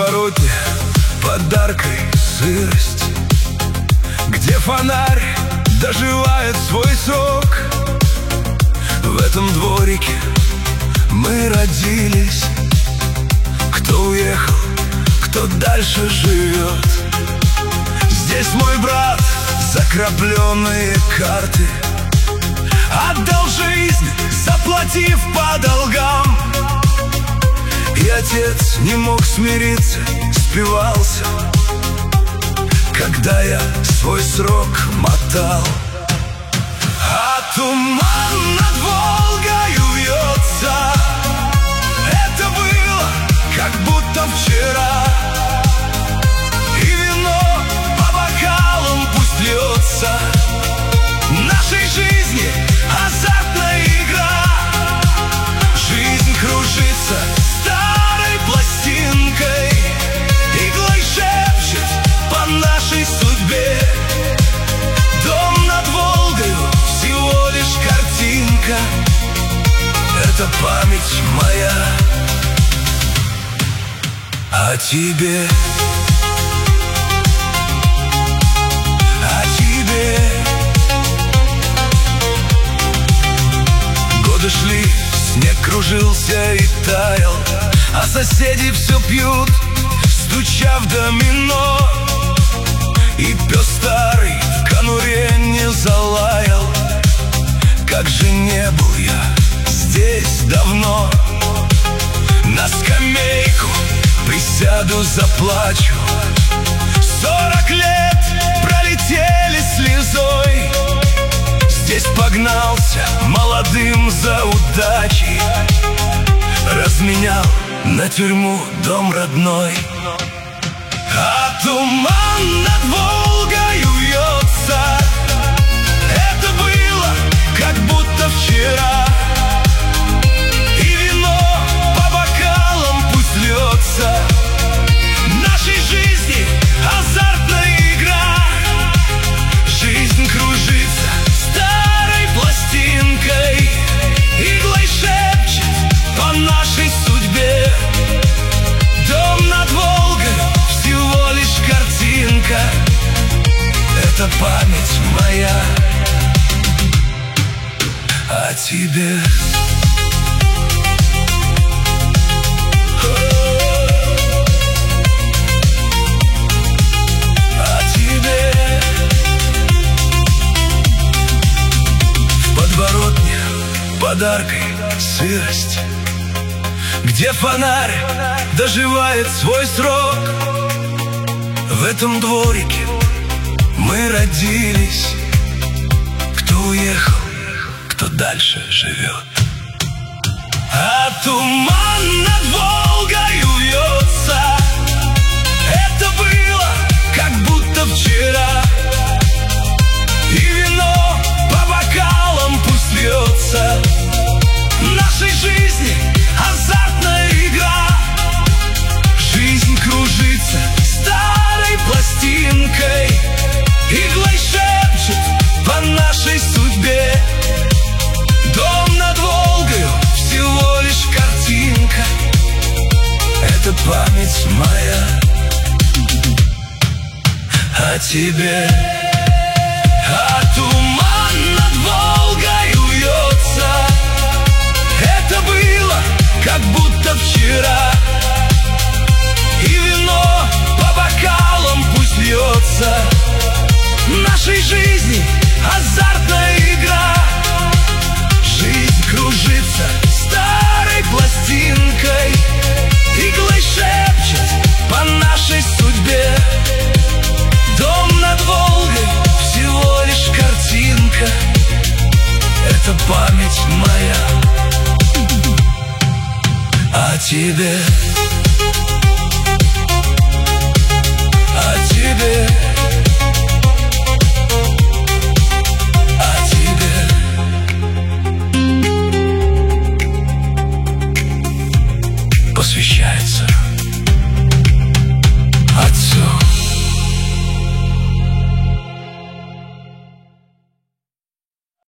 подворотне подаркой сырость, где фонарь доживает свой срок. В этом дворике мы родились. Кто уехал, кто дальше живет. Здесь мой брат закрапленные карты отдал жизнь, заплатив по долгам. И отец не мог смириться, спивался, когда я свой срок мотал. А туман над Волгою вьется, это было как будто вчера. И вино по бокалам пусть льется, нашей жизни азартная игра. Жизнь кружится старой пластинкой, иглой шепчет по нашей судьбе. Дом над Волгою всего лишь картинка, это память моя о тебе. О тебе. Годы шли, снег кружился и таял, а соседи все пьют, стуча в домино. И пес старый в конуре не залаял. Как же не был я здесь давно. На скамейку присяду, заплачу. 40 лет пролетели слезой. Здесь погнался молодым за удачей, разменял на тюрьму дом родной. А туман над Волгою вьется, это было как будто вчера. И вино по бокалам пусть льется, нашей жизни азартная игра. Жизнь кружится старой пластинкой, иглой шепчет по нашей судьбе. Дом над Волгой всего лишь картинка, это память моя о тебе. О тебе. В подворотне подаркой сырость, где фонарь доживает свой срок. В этом дворике мы родились. Кто уехал, кто дальше живет. А туман над Волгою вьется, это было как будто вчера. И вино по бокалам пусть льется, нашей жизни азартная игра. Жизнь кружится старой пластинкой, иглой шепчет по нашей судьбе. Дом над Волгою всего лишь картинка, это память моя о тебе. А туман над Волгою вьется, это было как будто вчера. И вино по бокалам пусть льется, нашей жизни азартная игра. Жизнь кружится старой пластинкой, иглой шепчет по нашей судьбе. Дом над Волгой всего лишь картинка, это память моя о тебе. О тебе. О тебе. Посвящается